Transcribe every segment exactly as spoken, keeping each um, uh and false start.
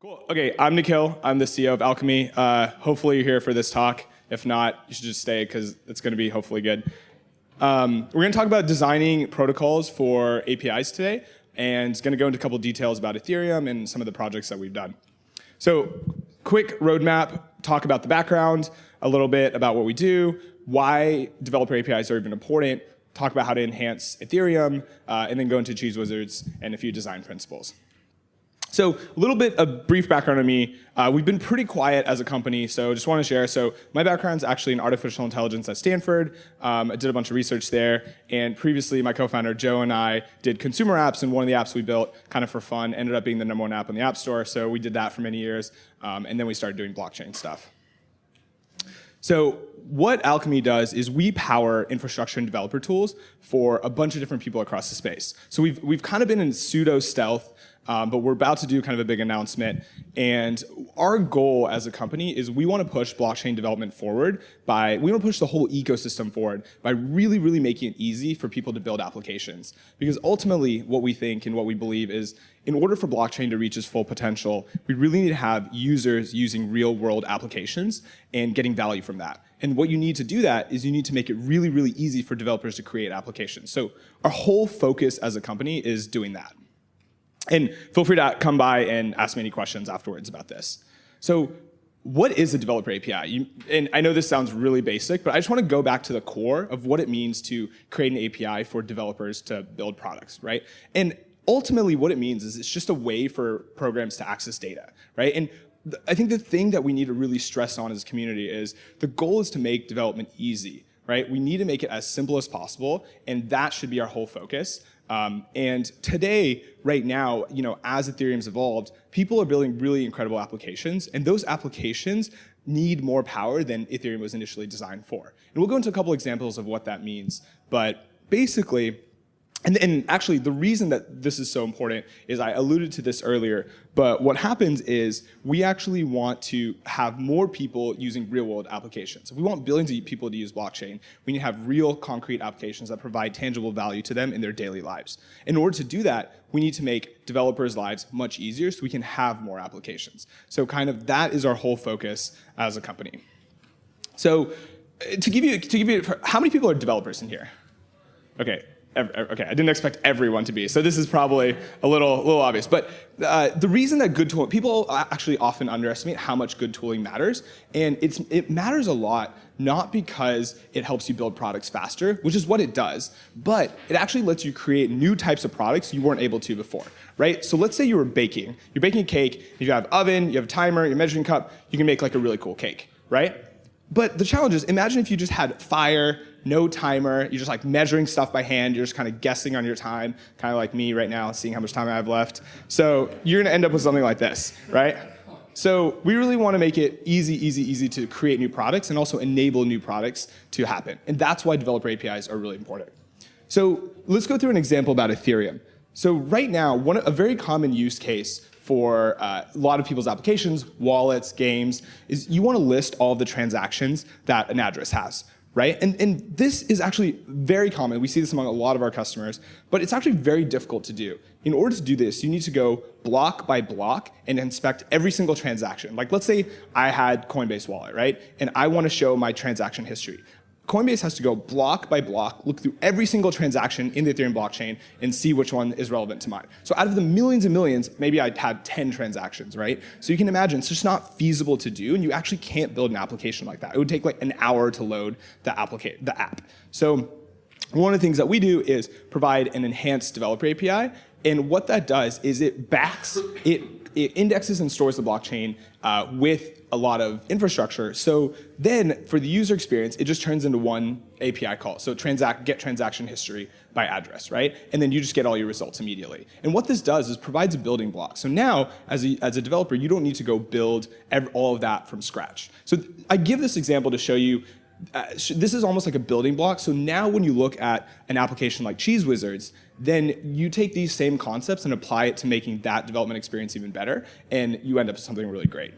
Cool. Okay, I'm Nikhil. I'm the C E O of Alchemy. Uh, hopefully you're here for this talk. If not, you should just stay because it's going to be hopefully good. Um, we're going to talk about designing protocols for A P Is today, and it's going to go into a couple details about Ethereum and some of the projects that we've done. So, quick roadmap, talk about the background, a little bit about what we do, why developer A P Is are even important, talk about how to enhance Ethereum, uh, and then go into Cheese Wizards and a few design principles. So a little bit of brief background on me. Uh, we've been pretty quiet as a company, so just want to share. So my background's actually in artificial intelligence at Stanford. Um, I did a bunch of research there, and previously my co-founder Joe and I did consumer apps, and one of the apps we built kind of for fun ended up being the number one app on the App Store, so we did that for many years, um, and then we started doing blockchain stuff. So what Alchemy does is we power infrastructure and developer tools for a bunch of different people across the space. So we've, we've kind of been in pseudo stealth, Um, but we're about to do kind of a big announcement. And our goal as a company is we want to push blockchain development forward by, we want to push the whole ecosystem forward by really, really making it easy for people to build applications. Because ultimately, what we think and what we believe is in order for blockchain to reach its full potential, we really need to have users using real world applications and getting value from that. And what you need to do that is you need to make it really, really easy for developers to create applications. So our whole focus as a company is doing that. And feel free to come by and ask me any questions afterwards about this. So what is a developer A P I? You, and I know this sounds really basic, but I just want to go back to the core of what it means to create an A P I for developers to build products, right? And ultimately what it means is it's just a way for programs to access data, right? And th- I think the thing that we need to really stress on as a community is the goal is to make development easy, right? We need to make it as simple as possible, and that should be our whole focus. Um, and today, right now, you know, as Ethereum's evolved, people are building really incredible applications, and those applications need more power than Ethereum was initially designed for. And we'll go into a couple examples of what that means, but basically, and, and actually the reason that this is so important is I alluded to this earlier, but what happens is we actually want to have more people using real-world applications. If we want billions of people to use blockchain, we need to have real concrete applications that provide tangible value to them in their daily lives. In order to do that, we need to make developers' lives much easier so we can have more applications. So kind of that is our whole focus as a company. So to give you, to give you, how many people are developers in here? Okay. Okay, I didn't expect everyone to be, so this is probably a little, a little obvious. But uh, the reason that good tooling, people actually often underestimate how much good tooling matters, and it's, it matters a lot, not because it helps you build products faster, which is what it does, but it actually lets you create new types of products you weren't able to before, right? So let's say you were baking. You're baking a cake, you have an oven, you have a timer, your measuring cup, you can make like a really cool cake, right? But the challenge is, imagine if you just had fire, no timer, you're just like measuring stuff by hand, you're just kind of guessing on your time, kind of like me right now, seeing how much time I have left. So you're gonna end up with something like this, right? So we really wanna make it easy, easy, easy to create new products and also enable new products to happen. And that's why developer A P Is are really important. So let's go through an example about Ethereum. So right now, one, a very common use case for uh, a lot of people's applications, wallets, games, is you want to list all of the transactions that an address has, right? And, and this is actually very common. We see this among a lot of our customers, but it's actually very difficult to do. In order to do this, you need to go block by block and inspect every single transaction. Like let's say I had Coinbase Wallet, right? And I want to show my transaction history. Coinbase has to go block by block, look through every single transaction in the Ethereum blockchain and see which one is relevant to mine. So out of the millions and millions, maybe I had ten transactions, right? So you can imagine it's just not feasible to do, and you actually can't build an application like that. It would take like an hour to load the, applica- the app. So one of the things that we do is provide an enhanced developer A P I, and what that does is it backs, it, it indexes and stores the blockchain uh, with a lot of infrastructure. So then for the user experience, it just turns into one A P I call. So transact, get transaction history by address, right? And then you just get all your results immediately. And what this does is provides a building block. So now, as a, as a developer, you don't need to go build every, all of that from scratch. So th- I give this example to show you, uh, sh- this is almost like a building block. So now when you look at an application like Cheese Wizards, then you take these same concepts and apply it to making that development experience even better, and you end up with something really great.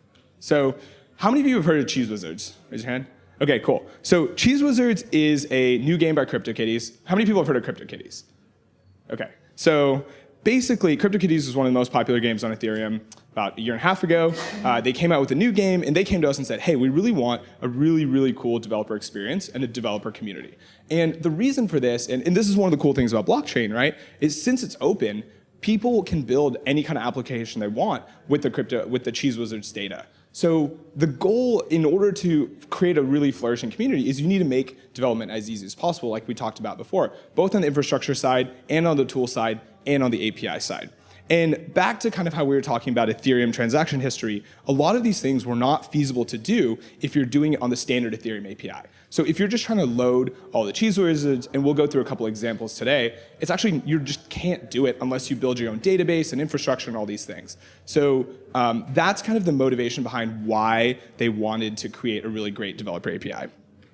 So how many of you have heard of Cheese Wizards? Raise your hand. Okay, cool. So Cheese Wizards is a new game by CryptoKitties. How many people have heard of CryptoKitties? Okay. So basically, CryptoKitties is one of the most popular games on Ethereum. about a year and a half ago, uh, they came out with a new game, and they came to us and said, hey, we really want a really, really cool developer experience and a developer community. And the reason for this, and, and this is one of the cool things about blockchain, right, is since it's open, people can build any kind of application they want with the crypto, with the Cheese Wizards data. So the goal, in order to create a really flourishing community, is you need to make development as easy as possible, like we talked about before, both on the infrastructure side and on the tool side and on the A P I side. And back to kind of how we were talking about Ethereum transaction history, a lot of these things were not feasible to do if you're doing it on the standard Ethereum A P I. So if you're just trying to load all the Cheese Wizards, and we'll go through a couple examples today, it's actually, you just can't do it unless you build your own database and infrastructure and all these things. So um, that's kind of the motivation behind why they wanted to create a really great developer A P I.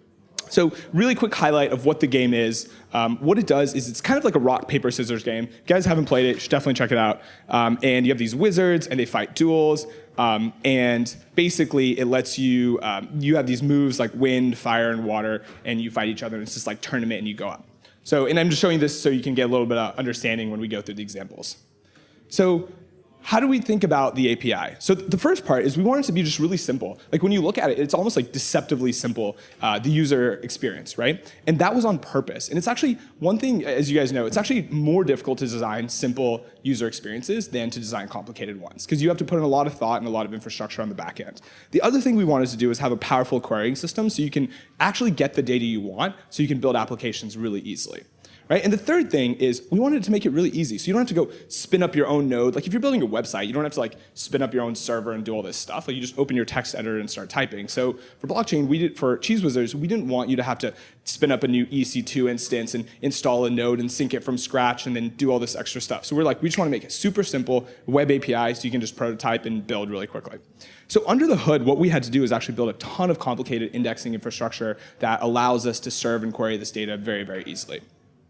So really quick highlight of what the game is. Um, what it does is it's kind of like a rock, paper, scissors game. If you guys haven't played it, you should definitely check it out. Um, and you have these wizards, and they fight duels. Um, and basically, it lets you, um, you have these moves like wind, fire, and water, and you fight each other. And it's just like tournament, and you go up. So, and I'm just showing this so you can get a little bit of understanding when we go through the examples. So how do we think about the A P I? So the first part is we want it to be just really simple. Like when you look at it, it's almost like deceptively simple, uh, the user experience, right? And that was on purpose. And it's actually one thing, as you guys know, it's actually more difficult to design simple user experiences than to design complicated ones, because you have to put in a lot of thought and a lot of infrastructure on the back end. The other thing we wanted to do is have a powerful querying system so you can actually get the data you want, so you can build applications really easily. Right? And the third thing is we wanted to make it really easy. So you don't have to go spin up your own node. Like if you're building a website, you don't have to like spin up your own server and do all this stuff. Like you just open your text editor and start typing. So for blockchain, we did for Cheese Wizards, we didn't want you to have to spin up a new E C two instance and install a node and sync it from scratch and then do all this extra stuff. So we're like, we just want to make it super simple, web A P I, so you can just prototype and build really quickly. So under the hood, what we had to do is actually build a ton of complicated indexing infrastructure that allows us to serve and query this data very, very easily.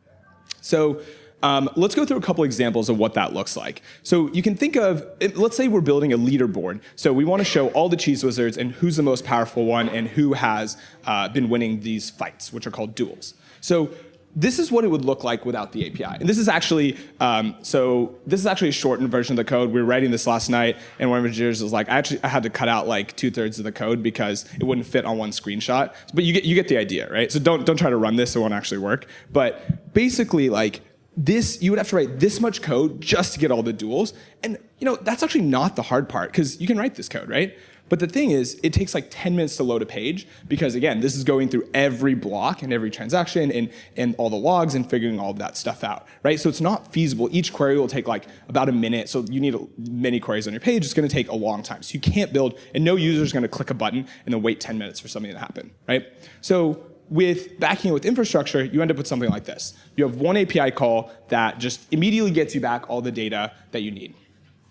So um, let's go through a couple examples of what that looks like. So you can think of, let's say we're building a leaderboard. So we want to show all the Cheese Wizards and who's the most powerful one and who has uh, been winning these fights, which are called duels. So this is what it would look like without the A P I. And this is actually, um, so this is actually a shortened version of the code. We were writing this last night, and one of the engineers was like, I actually I had to cut out like two thirds of the code because it wouldn't fit on one screenshot. But you get you get the idea, right? So don't don't try to run this; it won't actually work. But basically, like this, you would have to write this much code just to get all the duels. And you know that's actually not the hard part because you can write this code, right? But the thing is, it takes like ten minutes to load a page because, again, this is going through every block and every transaction and, and all the logs and figuring all of that stuff out, right? So it's not feasible. Each query will take like about a minute. So you need many queries on your page. It's going to take a long time. So you can't build, and no user is going to click a button and then wait ten minutes for something to happen, right? So with backing it with infrastructure, you end up with something like this. You have one A P I call that just immediately gets you back all the data that you need.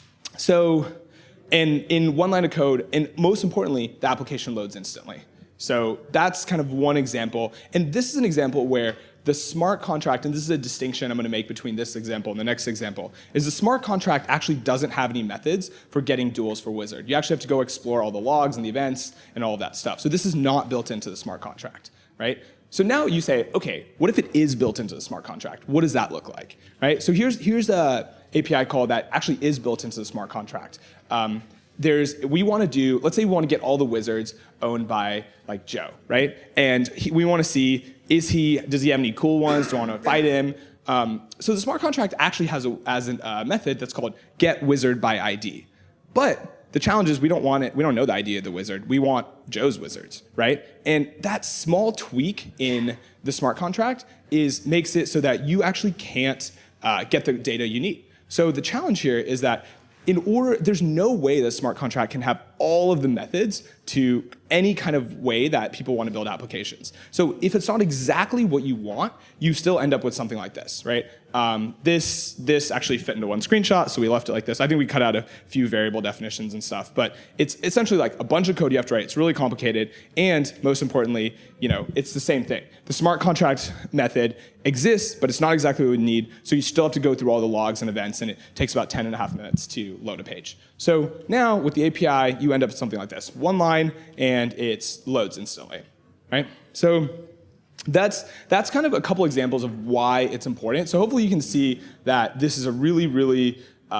So And in one line of code, and most importantly, the application loads instantly. So that's kind of one example. And this is an example where the smart contract, and this is a distinction I'm going to make between this example and the next example, is the smart contract actually doesn't have any methods for getting duels for Wizard. You actually have to go explore all the logs and the events and all of that stuff. So this is not built into the smart contract, right? So now you say, okay, what if it is built into the smart contract? What does that look like, right? So here's here's a A P I call that actually is built into the smart contract. Um, there's we want to do, let's say we want to get all the wizards owned by like Joe, right? And he, we want to see, is he, does he have any cool ones? Do I want to fight him? Um, so the smart contract actually has a as a uh, method that's called get wizard by I D. But the challenge is we don't want it, we don't know the I D of the wizard. We want Joe's wizards, right? And that small tweak in the smart contract is makes it so that you actually can't uh, get the data you need. So the challenge here is that in order, there's no way that a smart contract can have all of the methods to any kind of way that people want to build applications. So if it's not exactly what you want, you still end up with something like this, right? Um, this this actually fit into one screenshot, so we left it like this. I think we cut out a few variable definitions and stuff, but it's essentially like a bunch of code you have to write. It's really complicated, and most importantly, you know, it's the same thing. The smart contract method exists, but it's not exactly what we need, so you still have to go through all the logs and events, and it takes about ten and a half minutes to load a page. So now with the A P I, you end up with something like this. One line, and it loads instantly, right? So that's that's kind of a couple examples of why it's important. So hopefully you can see that this is a really, really uh,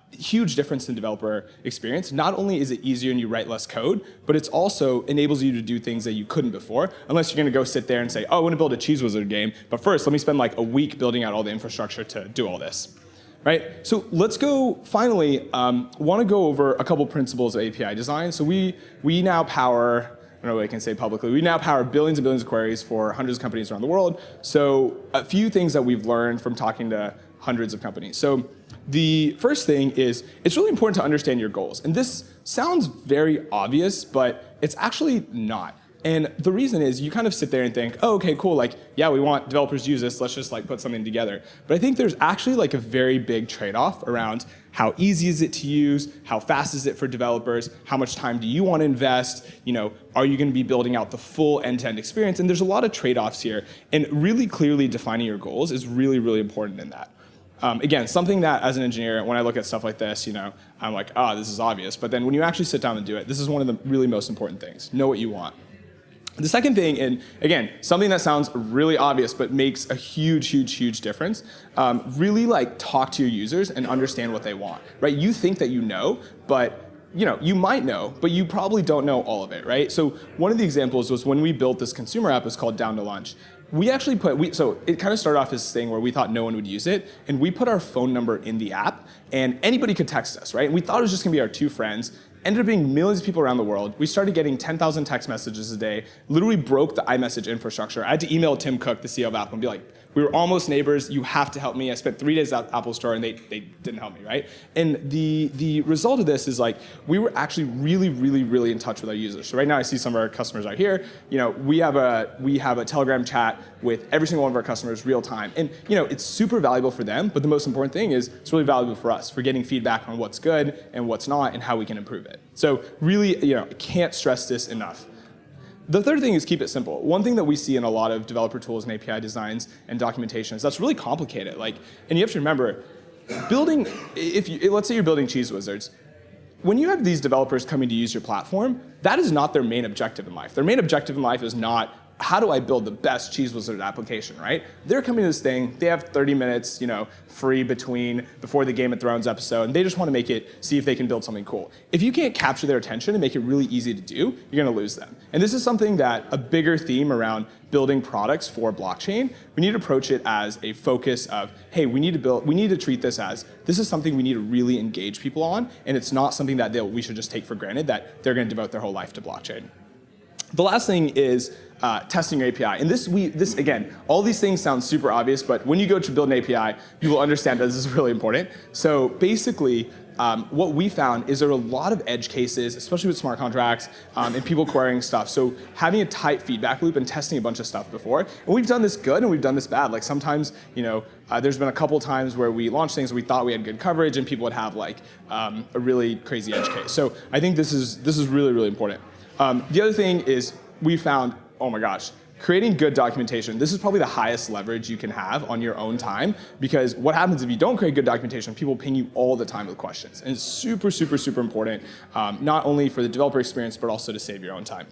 huge difference in developer experience. Not only is it easier and you write less code, but it's also enables you to do things that you couldn't before, unless you're gonna go sit there and say, oh, I wanna build a Cheese Wizard game, but first let me spend like a week building out all the infrastructure to do all this, right? So let's go, finally, um, wanna go over a couple principles of A P I design. So we, we now power, I don't know what I can say publicly. We now power billions and billions of queries for hundreds of companies around the world. So a few things that we've learned from talking to hundreds of companies. So the first thing is it's really important to understand your goals. And this sounds very obvious, but it's actually not. And the reason is you kind of sit there and think, oh, okay, cool, like, yeah, we want developers to use this, let's just like put something together. But I think there's actually like a very big trade-off around how easy is it to use, how fast is it for developers, how much time do you want to invest, you know, are you gonna be building out the full end-to-end experience? And there's a lot of trade-offs here, and really clearly defining your goals is really, really important in that. Um, again, something that as an engineer, when I look at stuff like this, you know, I'm like, ah, oh, this is obvious. But then when you actually sit down and do it, this is one of the really most important things. Know what you want. The second thing, and again, something that sounds really obvious but makes a huge, huge, huge difference, um, really like talk to your users and understand what they want, right? You think that you know, but you know, you might know, but you probably don't know all of it, right? So one of the examples was when we built this consumer app, it's called Down to Lunch. We actually put, we, so it kind of started off as this thing where we thought no one would use it, and we put our phone number in the app, and anybody could text us, right? And we thought it was just gonna be our two friends. Ended up being millions of people around the world. We started getting ten thousand text messages a day, literally broke the iMessage infrastructure. I had to email Tim Cook, the C E O of Apple, and be like, we were almost neighbors, you have to help me. I spent three days at Apple Store and they, they didn't help me, right? And the, the result of this is like, we were actually really, really, really in touch with our users. So right now I see some of our customers out here, you know, we have a, we have a Telegram chat with every single one of our customers real time. And you know, it's super valuable for them, but the most important thing is it's really valuable for us for getting feedback on what's good and what's not and how we can improve it. So really, you know, I can't stress this enough. The third thing is keep it simple. One thing that we see in a lot of developer tools and A P I designs and documentation is that's really complicated. Like, and you have to remember, building, if you, let's say you're building Cheese Wizards, when you have these developers coming to use your platform, that is not their main objective in life. Their main objective in life is not, how do I build the best Cheese Wizard application, right? They're coming to this thing, they have thirty minutes, you know, free between, before the Game of Thrones episode, and they just want to make it, see if they can build something cool. If you can't capture their attention and make it really easy to do, you're gonna lose them. And this is something that, a bigger theme around building products for blockchain, we need to approach it as a focus of, hey, we need to build, we need to treat this as, this is something we need to really engage people on, and it's not something that we should just take for granted that they're gonna devote their whole life to blockchain. The last thing is uh, testing your A P I. And this, we, this again, all these things sound super obvious, but when you go to build an A P I, you will understand that this is really important. So basically, um, what we found is there are a lot of edge cases, especially with smart contracts um, and people querying stuff. So having a tight feedback loop and testing a bunch of stuff before. And we've done this good and we've done this bad. Like sometimes, you know, uh, there's been a couple times where we launched things we thought we had good coverage and people would have like um, a really crazy edge case. So I think this is, this is really, really important. Um, the other thing is we found, oh my gosh, creating good documentation, this is probably the highest leverage you can have on your own time, because what happens if you don't create good documentation, people ping you all the time with questions. And it's super, super, super important, um, not only for the developer experience, but also to save your own time.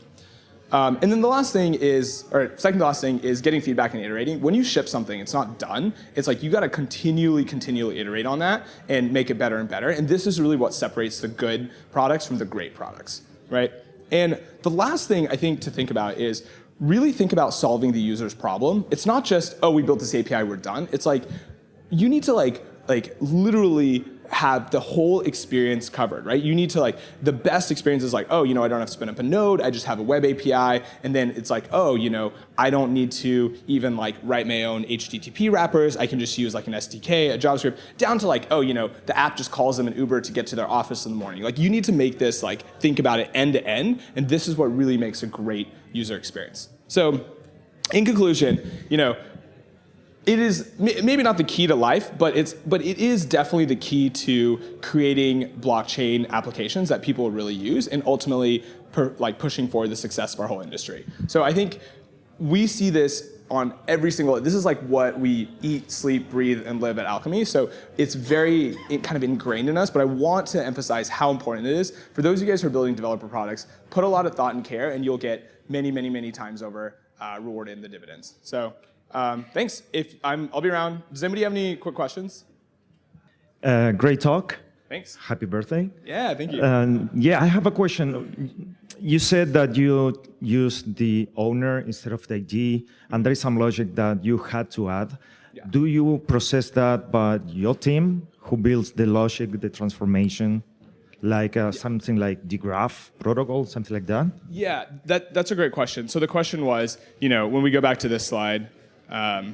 Um, and then the last thing is, or second to last thing is getting feedback and iterating. When you ship something, it's not done. It's like you gotta continually, continually iterate on that and make it better and better. And this is really what separates the good products from the great products, right? And the last thing I think to think about is really think about solving the user's problem. It's not just, oh, we built this A P I, we're done. It's like, you need to like, like literally have the whole experience covered, right? You need to like, the best experience is like, oh, you know, I don't have to spin up a node, I just have a web A P I, and then it's like, oh, you know, I don't need to even like write my own H T T P wrappers, I can just use like an S D K, a JavaScript, down to like, oh, you know, the app just calls them an Uber to get to their office in the morning. Like you need to make this like, think about it end to end, and this is what really makes a great user experience. So in conclusion, you know, it is maybe not the key to life, but it's but it is definitely the key to creating blockchain applications that people will really use, and ultimately per, like pushing forward the success of our whole industry. So I think we see this on every single. This is like what we eat, sleep, breathe, and live at Alchemy. So it's very it kind of ingrained in us. But I want to emphasize how important it is for those of you guys who are building developer products. Put a lot of thought and care, and you'll get many, many, many times over uh, rewarded in the dividends. So. Um, thanks. If I'm, I'll be around. Does anybody have any quick questions? Uh, great talk. Thanks. Happy birthday. Yeah, thank you. Um, yeah, I have a question. You said that you use the owner instead of the I D, and there is some logic that you had to add. Yeah. Do you process that by your team who builds the logic, the transformation, like uh, something like the graph protocol, something like that? Yeah, that, that's a great question. So the question was, you know, when we go back to this slide, um,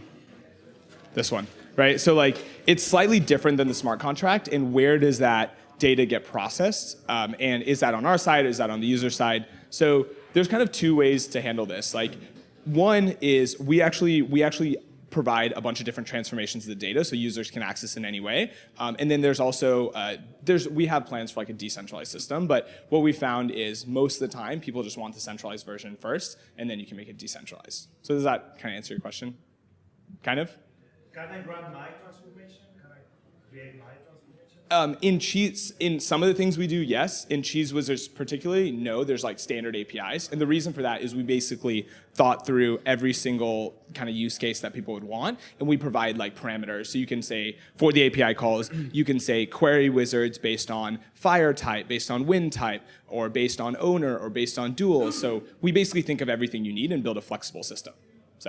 this one, right? So like, it's slightly different than the smart contract, and where does that data get processed? Um, and is that on our side, is that on the user side? So there's kind of two ways to handle this. Like, one is we actually, we actually provide a bunch of different transformations of the data so users can access in any way. Um, and then there's also, uh, there's, we have plans for like a decentralized system, but what we found is most of the time people just want the centralized version first, and then you can make it decentralized. So does that kind of answer your question? Kind of? Can I run my transformation? Can I create my transformation? Um, in Cheese, in some of the things we do, yes. In Cheese Wizards particularly, no, there's like standard A P Is. And the reason for that is we basically thought through every single kind of use case that people would want, and we provide like parameters. So you can say, for the A P I calls, you can say query wizards based on fire type, based on wind type, or based on owner, or based on duels. So we basically think of everything you need and build a flexible system. So,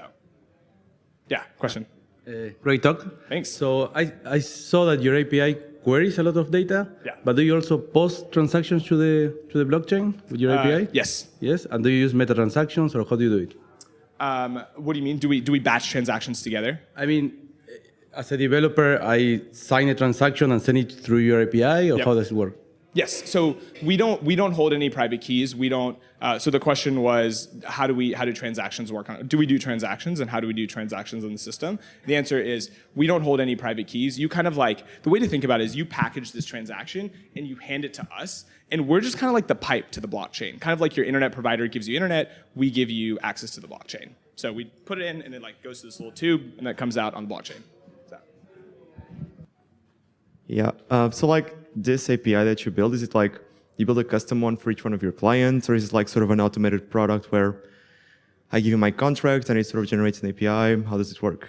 yeah, question. Uh, great talk. Thanks. So I, I saw that your A P I queries a lot of data. Yeah. But do you also post transactions to the to the blockchain with your Uh, A P I? yes. Yes. And do you use meta transactions, or how do you do it? Um, what do you mean? Do we do we batch transactions together? I mean, as a developer, I sign a transaction and send it through your A P I, or Yep. how does it work? Yes. So we don't we don't hold any private keys. We don't. Uh, so the question was, how do we how do transactions work on? Do we do transactions, and how do we do transactions in the system? The answer is we don't hold any private keys. You kind of like the way to think about it is you package this transaction and you hand it to us, and we're just kind of like the pipe to the blockchain. Kind of like your internet provider gives you internet, we give you access to the blockchain. So we put it in, and it like goes to this little tube, and that comes out on the blockchain. So. Yeah. Uh, so like this A P I that you build, is it like you build a custom one for each one of your clients, or is it like sort of an automated product where I give you my contract and it sort of generates an A P I? How does it work?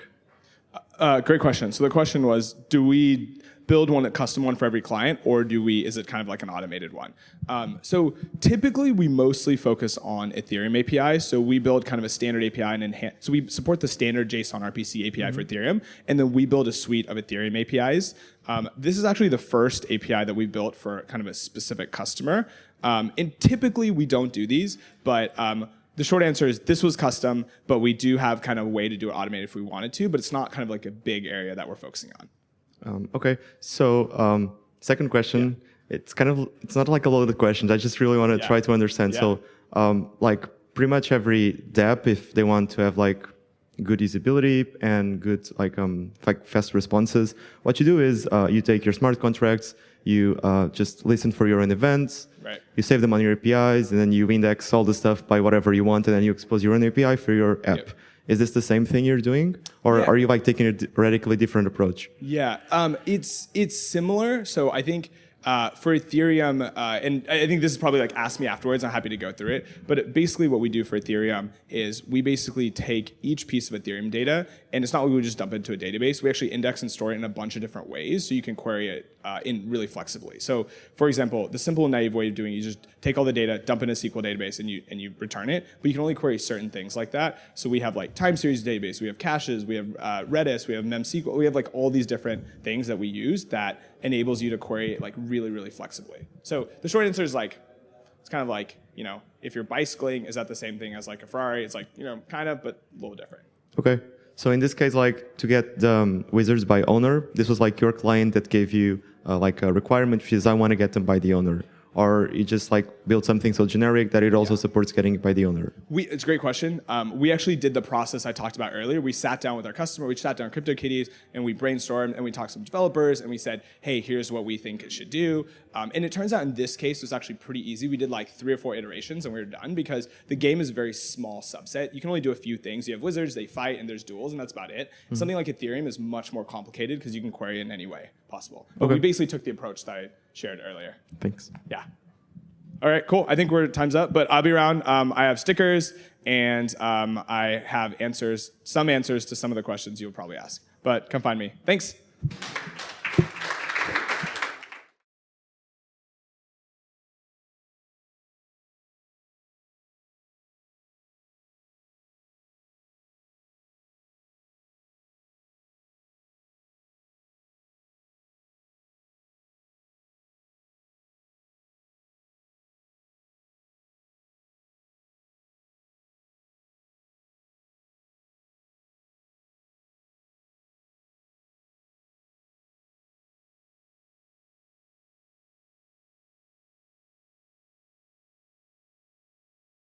Uh, great question. So the question was, do we build one, a custom one for every client, or do we, is it kind of like an automated one? Um, so typically we mostly focus on Ethereum A P I. So we build kind of a standard A P I and enhance, so we support the standard JSON R P C A P I mm-hmm. for Ethereum, and then we build a suite of Ethereum A P Is. Um, this is actually the first A P I that we built for kind of a specific customer. Um, and typically we don't do these, but um, the short answer is this was custom, but we do have kind of a way to do it automated if we wanted to, but it's not kind of like a big area that we're focusing on. Um, okay, so um, second question, yeah. it's kind of, it's not like a loaded question. I just really want to yeah. try to understand. Yeah. So um, like pretty much every dApp, if they want to have like good usability and good like um, fast responses, what you do is uh, you take your smart contracts, you uh, just listen for your own events, right. you save them on your A P Is, and then you index all the stuff by whatever you want, and then you expose your own A P I for your app. Yep. Is this the same thing you're doing, or yeah. are you like taking a radically different approach? Yeah, um, it's it's similar. So I think uh, for Ethereum, uh, and I think this is probably like ask me afterwards. I'm happy to go through it. But it, basically, what we do for Ethereum is we basically take each piece of Ethereum data, and it's not like we would just dump it into a database. We actually index and store it in a bunch of different ways, so you can query it uh, in really flexibly. So, for example, the simple and naive way of doing it, you just take all the data, dump it in a S Q L database, and you and you return it. But you can only query certain things like that. So we have like time series database, we have caches, we have uh, Redis, we have MemSQL, we have like all these different things that we use that enables you to query it like really, really flexibly. So the short answer is like, it's kind of like, you know, if you're bicycling, is that the same thing as like a Ferrari? It's like, you know, kind of, but a little different. Okay. So in this case, like to get the um, wizards by owner, this was like your client that gave you uh, like a requirement, which is I want to get them by the owner. Or you just like build something so generic that it also yeah. supports getting it by the owner? We, it's a great question. Um, we actually did the process I talked about earlier. We sat down with our customer, we sat down with CryptoKitties, and we brainstormed, and we talked to some developers, and we said, hey, here's what we think it should do. Um, and it turns out in this case, it was actually pretty easy. We did like three or four iterations, and we were done because the game is a very small subset. You can only do a few things. You have wizards, they fight, and there's duels, and that's about it. Mm-hmm. Something like Ethereum is much more complicated because you can query it in any way possible. But okay. we basically took the approach that I shared earlier. Thanks. Yeah. All right, cool. I think we're time's up, but I'll be around. Um, I have stickers, and um, I have answers, some answers to some of the questions you'll probably ask. But come find me. Thanks.